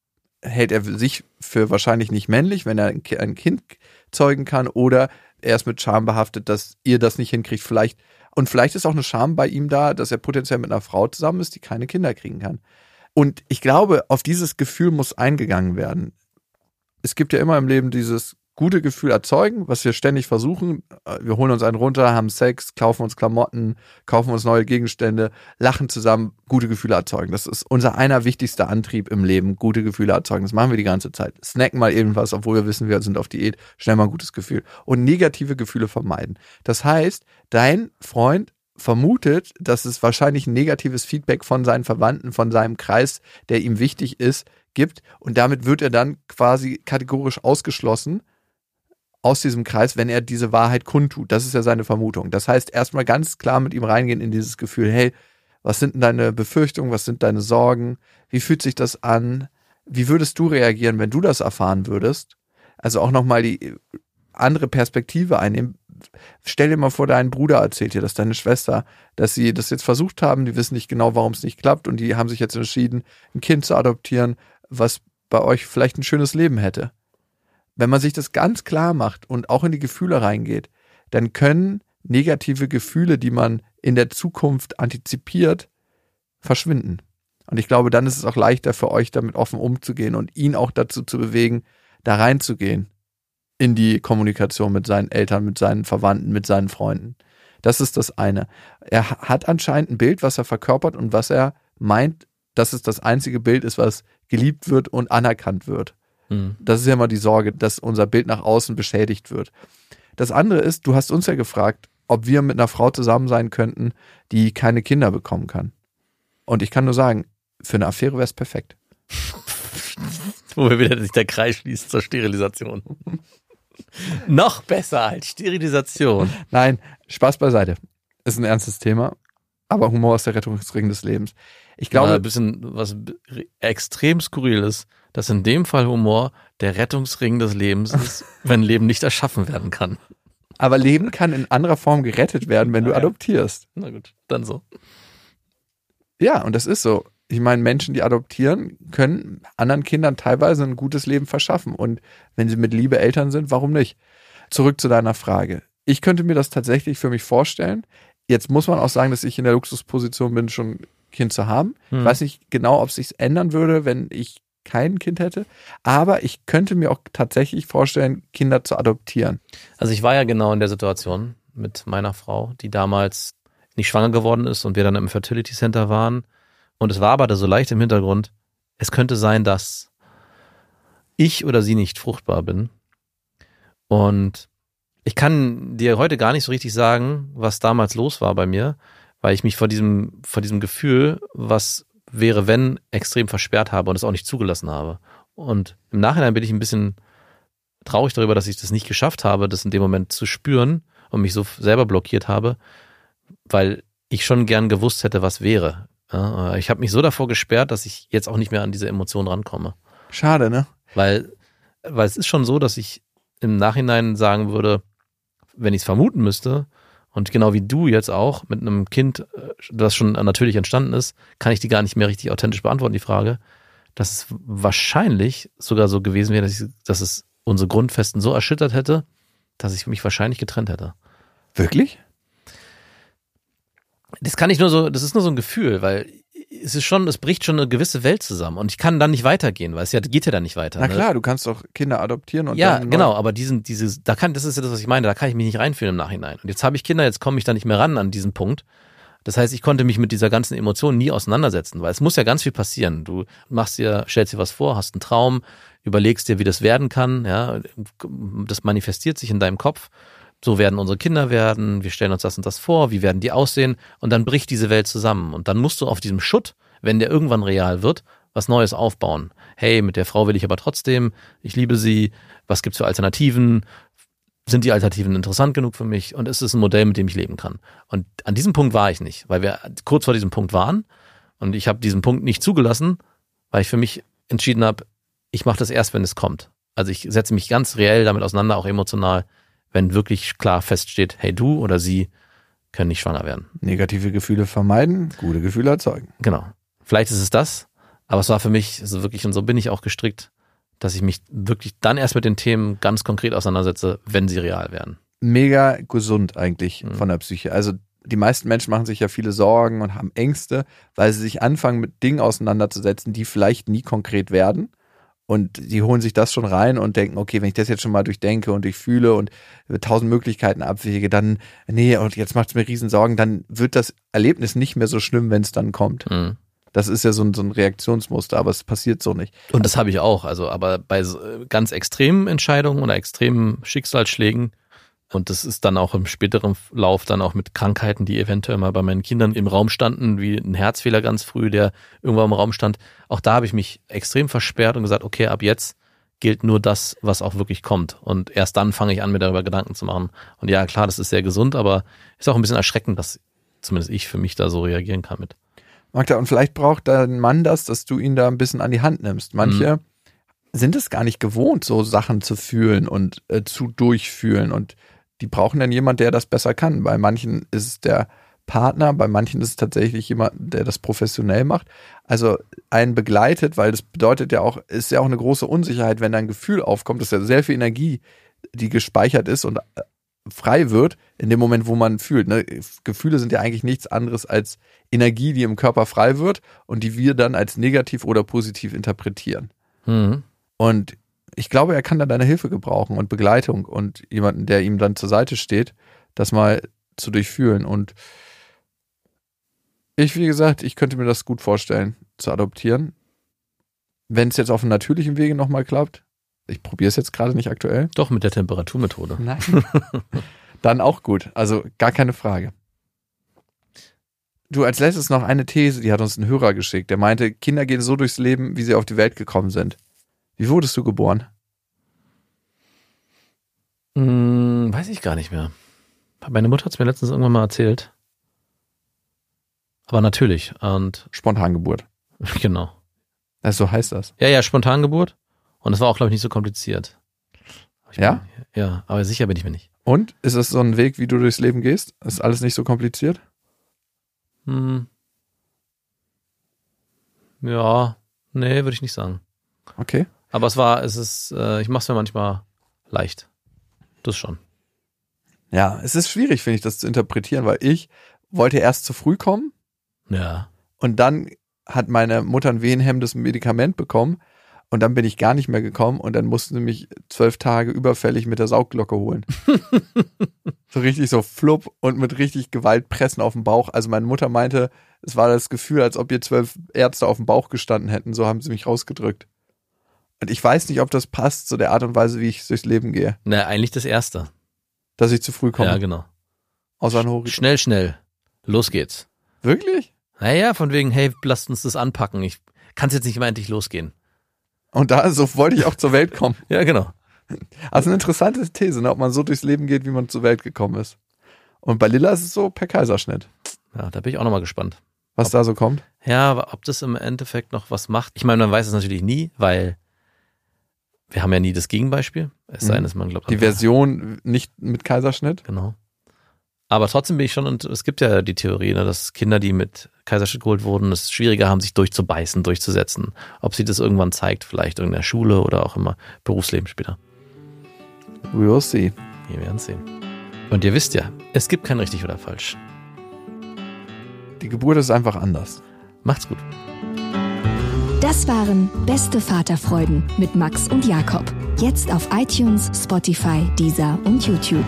hält er sich für wahrscheinlich nicht männlich, wenn er ein Kind zeugen kann, oder er ist mit Scham behaftet, dass ihr das nicht hinkriegt. Vielleicht, und vielleicht ist auch eine Scham bei ihm da, dass er potenziell mit einer Frau zusammen ist, die keine Kinder kriegen kann. Und ich glaube, auf dieses Gefühl muss eingegangen werden. Es gibt ja immer im Leben dieses gute Gefühl erzeugen, was wir ständig versuchen. Wir holen uns einen runter, haben Sex, kaufen uns Klamotten, kaufen uns neue Gegenstände, lachen zusammen, gute Gefühle erzeugen. Das ist unser einer wichtigster Antrieb im Leben, gute Gefühle erzeugen. Das machen wir die ganze Zeit. Snacken mal irgendwas, obwohl wir wissen, wir sind auf Diät, schnell mal ein gutes Gefühl. Und negative Gefühle vermeiden. Das heißt, dein Freund vermutet, dass es wahrscheinlich ein negatives Feedback von seinen Verwandten, von seinem Kreis, der ihm wichtig ist, gibt. Und damit wird er dann quasi kategorisch ausgeschlossen aus diesem Kreis, wenn er diese Wahrheit kundtut. Das ist ja seine Vermutung. Das heißt, erstmal ganz klar mit ihm reingehen in dieses Gefühl, hey, was sind denn deine Befürchtungen, was sind deine Sorgen, wie fühlt sich das an, wie würdest du reagieren, wenn du das erfahren würdest? Also auch nochmal die andere Perspektive einnehmen. Stell dir mal vor, dein Bruder erzählt dir, dass deine Schwester, dass sie das jetzt versucht haben, die wissen nicht genau, warum es nicht klappt und die haben sich jetzt entschieden, ein Kind zu adoptieren, was bei euch vielleicht ein schönes Leben hätte. Wenn man sich das ganz klar macht und auch in die Gefühle reingeht, dann können negative Gefühle, die man in der Zukunft antizipiert, verschwinden. Und ich glaube, dann ist es auch leichter für euch, damit offen umzugehen und ihn auch dazu zu bewegen, da reinzugehen in die Kommunikation mit seinen Eltern, mit seinen Verwandten, mit seinen Freunden. Das ist das eine. Er hat anscheinend ein Bild, was er verkörpert und was er meint, dass es das einzige Bild ist, was geliebt wird und anerkannt wird. Das ist ja immer die Sorge, dass unser Bild nach außen beschädigt wird. Das andere ist, du hast uns ja gefragt, ob wir mit einer Frau zusammen sein könnten, die keine Kinder bekommen kann. Und ich kann nur sagen, für eine Affäre wäre es perfekt. Wo wir wieder sich der Kreis schließt zur Sterilisation. Noch besser als Sterilisation. Nein, Spaß beiseite. Ist ein ernstes Thema, aber Humor ist der Rettungsring des Lebens. Ich glaube, ja, ein bisschen was extrem skurril ist, dass in dem Fall Humor der Rettungsring des Lebens ist, wenn Leben nicht erschaffen werden kann. Aber Leben kann in anderer Form gerettet werden, wenn du ja. adoptierst. Na gut, dann so. Ja, und das ist so. Ich meine, Menschen, die adoptieren, können anderen Kindern teilweise ein gutes Leben verschaffen. Und wenn sie mit Liebe Eltern sind, warum nicht? Zurück zu deiner Frage. Ich könnte mir das tatsächlich für mich vorstellen. Jetzt muss man auch sagen, dass ich in der Luxusposition bin, schon ein Kind zu haben. Hm. Ich weiß nicht genau, ob es sich ändern würde, wenn ich kein Kind hätte. Aber ich könnte mir auch tatsächlich vorstellen, Kinder zu adoptieren. Also ich war ja genau in der Situation mit meiner Frau, die damals nicht schwanger geworden ist und wir dann im Fertility Center waren. Und es war aber da so leicht im Hintergrund, es könnte sein, dass ich oder sie nicht fruchtbar bin. Und ich kann dir heute gar nicht so richtig sagen, was damals los war bei mir, weil ich mich vor diesem, vor diesem Gefühl, was wäre, wenn, extrem versperrt habe und es auch nicht zugelassen habe. Und im Nachhinein bin ich ein bisschen traurig darüber, dass ich das nicht geschafft habe, das in dem Moment zu spüren und mich so selber blockiert habe, weil ich schon gern gewusst hätte, was wäre. Ja, ich habe mich so davor gesperrt, dass ich jetzt auch nicht mehr an diese Emotionen rankomme. Schade, ne? Weil, weil es ist schon so, dass ich im Nachhinein sagen würde, wenn ich es vermuten müsste, und genau wie du jetzt auch mit einem Kind, das schon natürlich entstanden ist, kann ich die gar nicht mehr richtig authentisch beantworten, die Frage, dass es wahrscheinlich sogar so gewesen wäre, dass, ich, dass es unsere Grundfesten so erschüttert hätte, dass ich mich wahrscheinlich getrennt hätte. Wirklich? Das kann ich nur so, das ist nur so ein Gefühl, weil es ist schon, es bricht schon eine gewisse Welt zusammen und ich kann dann nicht weitergehen, weil es ja geht ja dann nicht weiter. Na ne? klar, du kannst doch Kinder adoptieren und ja, dann genau, aber diesen, dieses, da kann, das ist ja das, was ich meine, da kann ich mich nicht reinfühlen im Nachhinein. Und jetzt habe ich Kinder, jetzt komme ich da nicht mehr ran an diesen Punkt. Das heißt, ich konnte mich mit dieser ganzen Emotion nie auseinandersetzen, weil es muss ja ganz viel passieren. Du machst dir, stellst dir was vor, hast einen Traum, überlegst dir, wie das werden kann, ja, das manifestiert sich in deinem Kopf. So werden unsere Kinder werden, wir stellen uns das und das vor, wie werden die aussehen und dann bricht diese Welt zusammen und dann musst du auf diesem Schutt, wenn der irgendwann real wird, was Neues aufbauen. Hey, mit der Frau will ich aber trotzdem, ich liebe sie, was gibt's für Alternativen, sind die Alternativen interessant genug für mich und ist es ein Modell, mit dem ich leben kann. Und an diesem Punkt war ich nicht, weil wir kurz vor diesem Punkt waren und ich habe diesen Punkt nicht zugelassen, weil ich für mich entschieden habe, ich mache das erst, wenn es kommt. Also ich setze mich ganz reell damit auseinander, auch emotional, wenn wirklich klar feststeht, hey, du oder sie können nicht schwanger werden. Negative Gefühle vermeiden, gute Gefühle erzeugen. Genau. Vielleicht ist es das, aber es war für mich so wirklich, und so bin ich auch gestrickt, dass ich mich wirklich dann erst mit den Themen ganz konkret auseinandersetze, wenn sie real werden. Mega gesund eigentlich Mhm. von der Psyche. Also die meisten Menschen machen sich ja viele Sorgen und haben Ängste, weil sie sich anfangen mit Dingen auseinanderzusetzen, die vielleicht nie konkret werden. Und die holen sich das schon rein und denken, okay, wenn ich das jetzt schon mal durchdenke und durchfühle und tausend Möglichkeiten abwäge, dann, nee, und jetzt macht es mir riesen Sorgen, dann wird das Erlebnis nicht mehr so schlimm, wenn es dann kommt. Mhm. Das ist ja so ein, so ein Reaktionsmuster, aber es passiert so nicht. Und das habe ich auch. Also, aber bei so, ganz extremen Entscheidungen oder extremen Schicksalsschlägen, und das ist dann auch im späteren Lauf dann auch mit Krankheiten, die eventuell mal bei meinen Kindern im Raum standen, wie ein Herzfehler ganz früh, der irgendwo im Raum stand. Auch da habe ich mich extrem versperrt und gesagt, okay, ab jetzt gilt nur das, was auch wirklich kommt. Und erst dann fange ich an, mir darüber Gedanken zu machen. Und ja, klar, das ist sehr gesund, aber ist auch ein bisschen erschreckend, dass zumindest ich für mich da so reagieren kann mit. Magda, und vielleicht braucht dein Mann das, dass du ihn da ein bisschen an die Hand nimmst. Manche mhm. sind es gar nicht gewohnt, so Sachen zu fühlen und äh, zu durchfühlen, und die brauchen dann jemand, der das besser kann. Bei manchen ist es der Partner, bei manchen ist es tatsächlich jemand, der das professionell macht. Also einen begleitet, weil das bedeutet ja auch, ist ja auch eine große Unsicherheit, wenn da ein Gefühl aufkommt, dass ja sehr viel Energie, die gespeichert ist und frei wird, in dem Moment, wo man fühlt. Ne? Gefühle sind ja eigentlich nichts anderes als Energie, die im Körper frei wird und die wir dann als negativ oder positiv interpretieren. Mhm. Und ich glaube, er kann da deine Hilfe gebrauchen und Begleitung und jemanden, der ihm dann zur Seite steht, das mal zu durchfühlen. Und ich, wie gesagt, ich könnte mir das gut vorstellen, zu adoptieren. Wenn es jetzt auf einem natürlichen Wege nochmal klappt, ich probiere es jetzt gerade nicht aktuell. Doch, mit der Temperaturmethode. Nein. Dann auch gut. Also gar keine Frage. Du, als letztes noch eine These, die hat uns ein Hörer geschickt. Der meinte, Kinder gehen so durchs Leben, wie sie auf die Welt gekommen sind. Wie wurdest du geboren? Hm, weiß ich gar nicht mehr. Meine Mutter hat es mir letztens irgendwann mal erzählt. Aber natürlich. Und Spontangeburt. genau. Also so heißt das. Ja, ja, Spontangeburt. Und es war auch, glaube ich, nicht so kompliziert. Ich Ja? Bin, ja, aber sicher bin ich mir nicht. Und? Ist das so ein Weg, wie du durchs Leben gehst? Ist alles nicht so kompliziert? Hm. Ja, nee, würde ich nicht sagen. Okay. Aber es war, es ist, äh, ich mache es mir manchmal leicht. Das schon. Ja, es ist schwierig, finde ich, das zu interpretieren, weil ich wollte erst zu früh kommen Ja. und dann hat meine Mutter ein wehenhemmendes Medikament bekommen und dann bin ich gar nicht mehr gekommen und dann mussten sie mich zwölf Tage überfällig mit der Saugglocke holen. So richtig so flupp und mit richtig Gewalt pressen auf den Bauch. Also meine Mutter meinte, es war das Gefühl, als ob ihr zwölf Ärzte auf dem Bauch gestanden hätten. So haben sie mich rausgedrückt. Und ich weiß nicht, ob das passt zu der Art und Weise, wie ich durchs Leben gehe. Na, eigentlich das Erste. Dass ich zu früh komme. Ja, genau. Außer ein Horizont. Schnell, schnell. Los geht's. Wirklich? Naja, von wegen, hey, lasst uns das anpacken. Ich kann es jetzt nicht immer endlich losgehen. Und da so wollte ich auch zur Welt kommen. Ja, genau. Also eine interessante These, ne? Ob man so durchs Leben geht, wie man zur Welt gekommen ist. Und bei Lilla ist es so per Kaiserschnitt. Ja, da bin ich auch nochmal gespannt. Was ob, da so kommt? Ja, aber ob das im Endeffekt noch was macht. Ich meine, man weiß es natürlich nie, weil wir haben ja nie das Gegenbeispiel. Es sei denn, dass man glaubt. Die Version nicht mit Kaiserschnitt? Genau. Aber trotzdem bin ich schon, und es gibt ja die Theorie, ne, dass Kinder, die mit Kaiserschnitt geholt wurden, es schwieriger haben, sich durchzubeißen, durchzusetzen. Ob sie das irgendwann zeigt, vielleicht in der Schule oder auch im Berufsleben später. We will see. Wir werden sehen. Und ihr wisst ja, es gibt kein richtig oder falsch. Die Geburt ist einfach anders. Macht's gut. Das waren Beste Vaterfreuden mit Max und Jakob. Jetzt auf iTunes, Spotify, Deezer und YouTube.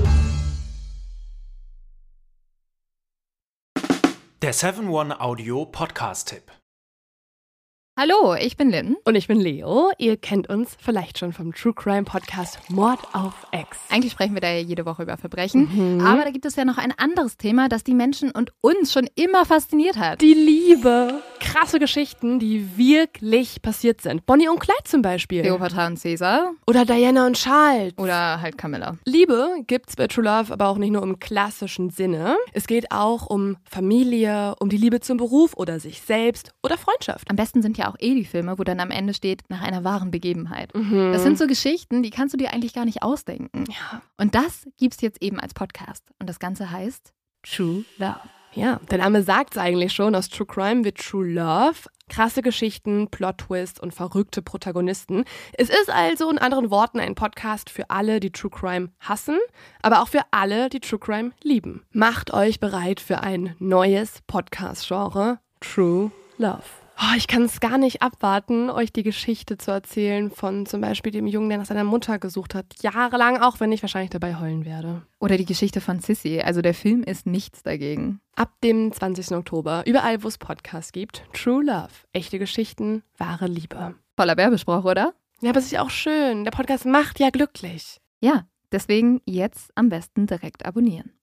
Der seven one Audio Podcast-Tipp. Hallo, ich bin Lynn. Und ich bin Leo. Ihr kennt uns vielleicht schon vom True Crime Podcast Mord auf Ex. Eigentlich sprechen wir da ja jede Woche über Verbrechen. Mhm. Aber da gibt es ja noch ein anderes Thema, das die Menschen und uns schon immer fasziniert hat. Die Liebe. Krasse Geschichten, die wirklich passiert sind. Bonnie und Clyde zum Beispiel. Cleopatra und Caesar. Oder Diana und Charles. Oder halt Camilla. Liebe gibt's bei True Love aber auch nicht nur im klassischen Sinne. Es geht auch um Familie, um die Liebe zum Beruf oder sich selbst oder Freundschaft. Am besten sind ja auch eh die Filme, wo dann am Ende steht, nach einer wahren Begebenheit. Mhm. Das sind so Geschichten, die kannst du dir eigentlich gar nicht ausdenken. Ja. Und das gibt's jetzt eben als Podcast. Und das Ganze heißt True Love. Ja, der Name sagt's eigentlich schon. Aus True Crime wird True Love. Krasse Geschichten, Plot-Twists und verrückte Protagonisten. Es ist also in anderen Worten ein Podcast für alle, die True Crime hassen, aber auch für alle, die True Crime lieben. Macht euch bereit für ein neues Podcast-Genre, True Love. Oh, ich kann es gar nicht abwarten, euch die Geschichte zu erzählen von zum Beispiel dem Jungen, der nach seiner Mutter gesucht hat. Jahrelang, auch wenn ich wahrscheinlich dabei heulen werde. Oder die Geschichte von Sissy. Also der Film ist nichts dagegen. Ab dem zwanzigsten Oktober, überall wo es Podcasts gibt, True Love. Echte Geschichten, wahre Liebe. Voller Werbespruch, oder? Ja, aber es ist ja auch schön. Der Podcast macht ja glücklich. Ja, deswegen jetzt am besten direkt abonnieren.